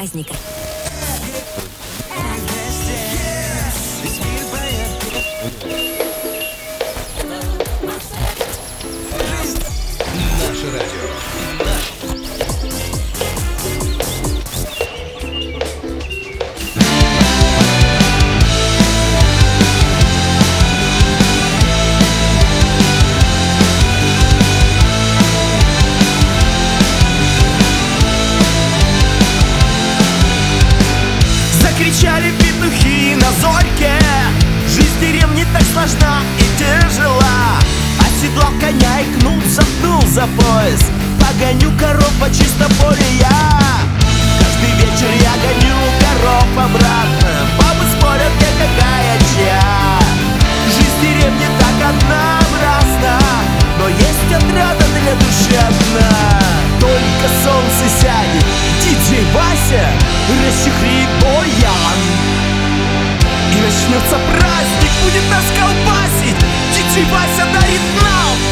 праздника. Наше радио. Закричали петухи на зорьке, жизнь деревни так сложна и тяжела. Оседлал коня и кнут заткнул за пояс, погоню коров по чисто поле я. Каждый вечер я гоню коров обратно, бабы спорят, где какая чья. Жизнь деревни так однообразна, но есть отрада для души одна. Только солнце сядет, диджей Вася расчехлит баян, и начнется праздник, будет нас колбасить. Диджей Вася дарит нам